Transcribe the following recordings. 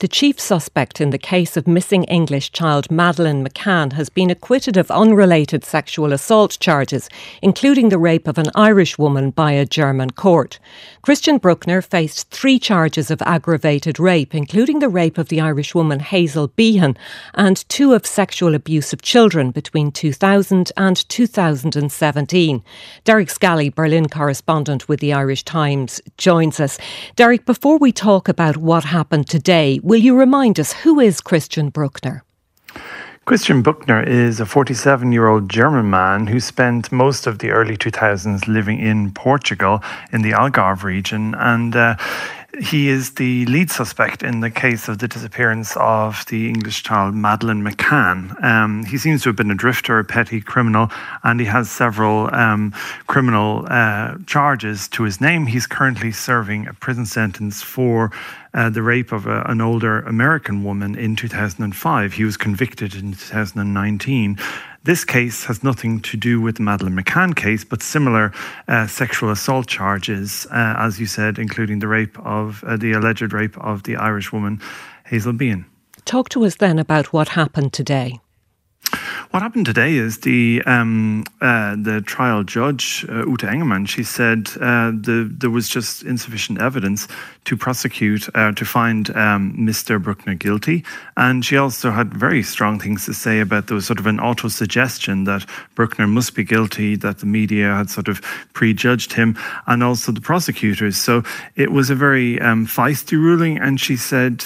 the chief suspect in the case of missing English child Madeleine McCann has been acquitted of unrelated sexual assault charges, including the rape of an Irish woman by a German court. Christian Bruckner faced 3 charges of aggravated rape, including the rape of the Irish woman Hazel Behan and 2 of sexual abuse of children between 2000 and 2017. Derek Scally, Berlin correspondent with the Irish Times, joins us. Derek, before we talk about what happened today, will you remind us, who is Christian Bruckner? Christian Bruckner is a 47-year-old German man who spent most of the early 2000s living in Portugal in the Algarve region, and he is the lead suspect in the case of the disappearance of the English child Madeleine McCann. He seems to have been a drifter, a petty criminal, and he has several criminal charges to his name. He's currently serving a prison sentence for the rape of an older American woman in 2005. He was convicted in 2019. This case has nothing to do with the Madeleine McCann case, but similar sexual assault charges, as you said, including the alleged rape of the Irish woman Hazel Behan. Talk to us then about what happened today. What happened today is the trial judge, Ute Engelmann, she said there was just insufficient evidence to prosecute, to find Mr. Bruckner guilty. And she also had very strong things to say about there was sort of an auto-suggestion that Bruckner must be guilty, that the media had sort of prejudged him, and also the prosecutors. So it was a very feisty ruling, and she said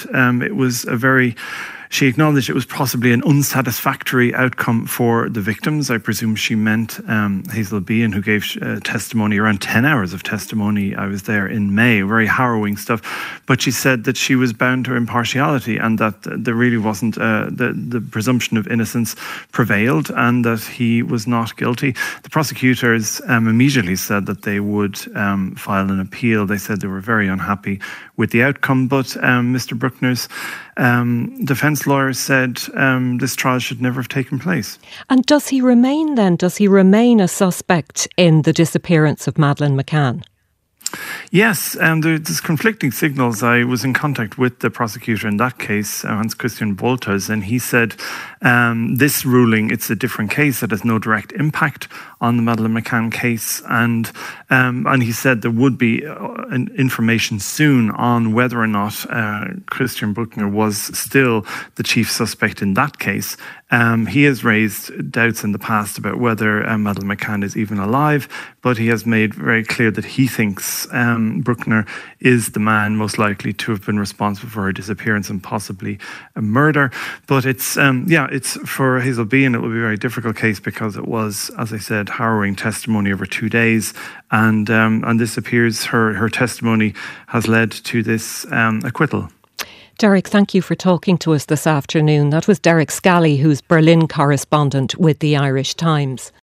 she acknowledged it was possibly an unsatisfactory outcome for the victims. I presume she meant Hazel Behan, who gave testimony, around 10 hours of testimony. I was there in May, very harrowing stuff. But she said that she was bound to impartiality and that there really wasn't, the presumption of innocence prevailed and that he was not guilty. The prosecutors immediately said that they would file an appeal. They said they were very unhappy with the outcome, but Mr. Bruckner's defence lawyer said this trial should never have taken place. And does he remain a suspect in the disappearance of Madeleine McCann? Yes, there's conflicting signals. I was in contact with the prosecutor in that case, Hans Christian Wolters, and he said this ruling, it's a different case, it has no direct impact on the Madeleine McCann case, and he said there would be information soon on whether or not Christian Bruckner was still the chief suspect in that case. He has raised doubts in the past about whether Madeleine McCann is even alive, but he has made very clear that he thinks Bruckner is the man most likely to have been responsible for her disappearance and possibly a murder. But it's for Hazel Behan, it will be a very difficult case because it was, as I said, harrowing testimony over 2 days, and this appears her testimony has led to this acquittal. Derek, thank you for talking to us this afternoon. That was Derek Scally, who's Berlin correspondent with the Irish Times.